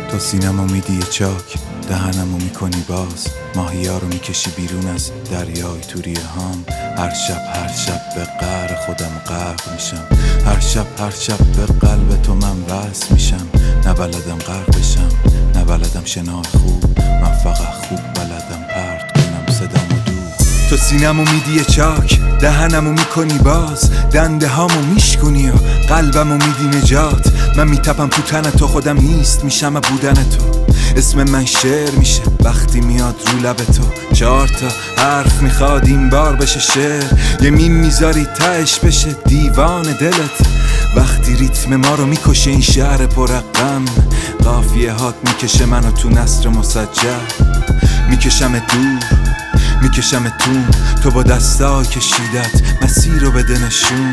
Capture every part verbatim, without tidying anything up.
تو سینمو میدی یه چاک، دهنمو میکنی باز، ماهیا رو میکشی بیرون از دریای توری هام. هر شب هر شب به قهر خودم غرق میشم، هر شب هر شب به قلب تو من وصل میشم. نبلدم غرق بشم، نبلدم شنای خوب، من فقط خوب بلدم پرت کنم صدامو دور. تو سینمو میدی یه چاک، دهنمو میکنی باز، دنده هامو میشکنی و قلبمو میدی نجات. من میتپم تو تن تو، خودم نیست میشم بودن تو. اسم من شعر میشه وقتی میاد رو لب تو. چهار تا حرف میخواد این بار بشه شعر، یه میم میذاری تهش بشه دیوان دلت. وقتی ریتم ما رو میکشه این شهر پررقم، قافیه هات میکشه منو تو نثر مسجل. میکشم دور میکشم تو، تو با دستا کشیدت مسیر رو بده نشون.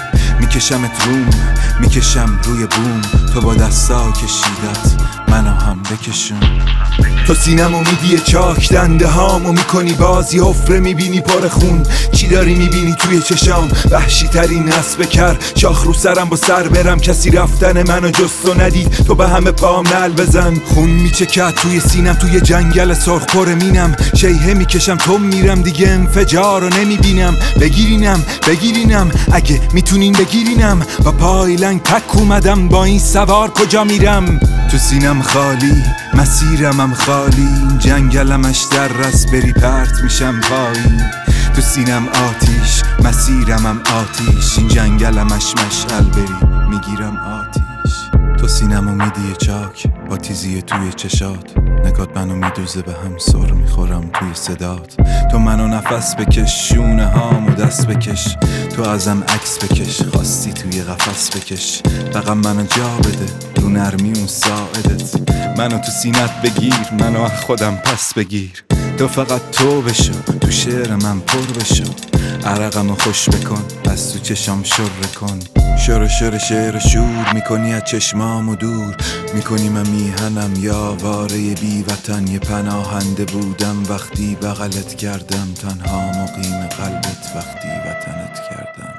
میکشمت روم میکشم روی بوم، تو با دستا کشیدت منو هم بکشون. تو سینمو میدی چاک، دنده هامو میکنی باز، یه حفره میبینی پر خون. چی داری میبینی توی چشام؟ وحشی ترین اسب کر، شاخ رو سرم با سر برم، کسی رفتن منو جستو ندید. تو به همه پام نل بزن، خون میچکد توی سینم، توی جنگل سرخ پر مینم. شیهه میکشم تو میرم، دیگه انفجار رو نمیبینم. بگیرینم بگیرینم اگه میتونین بگیرینم، با پای لنگ تک اومدم با این سوار کجا میرم. تو سینم خالی مسیرمم خالی، این جنگلمش در رس بری پرت میشم پایین. تو سینم آتیش مسیرمم آتیش، این جنگلمش مشعل بری میگیرم آتیش. تو سینمو میدی چاک با تیزی توی چشات، نگات منو میدوزه به هم سر میخورم توی صدات. تو منو نفس بکش، شونه هامو دست بکش، تو ازم عکس بکش، خواستی توی قفس بکش. فقط منو جا بده رو نرمی اون ساعدت، منو تو سینت بگیر، منو از خودم پس بگیر. تو فقط تو بشو، تو شعر من پر بشو، عرقمو خوش بکن، از تو چشام شر کن. شر شر شعر شور میکنی از چشمامو دور، میکنی من میهنم یا واره بی وطن. یه پناهنده بودم وقتی بغلت کردم، تنها مقیم قلبت وقتی وطنت کردم.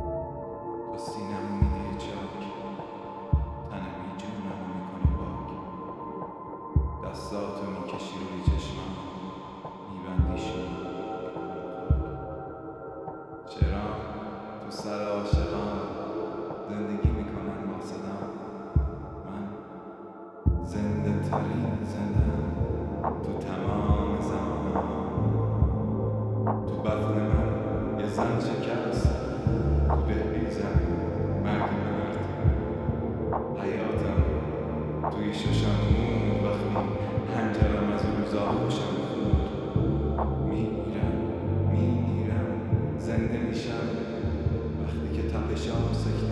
دستاتو میکشی روی چشمم، میبندیشون. چرا تو سر عاشقان زندگی میکنن با صدام؟ من زنده ترین زندم تو تمام زمان. تو بطن من یه زن شکست، تو دهلیزم مرگ مرد. حیاتم توی ششم موند وقتی هنجرم از روزا خوشم بود. میمیرم میمیرم زنده میشم وقتی که تپشام سکت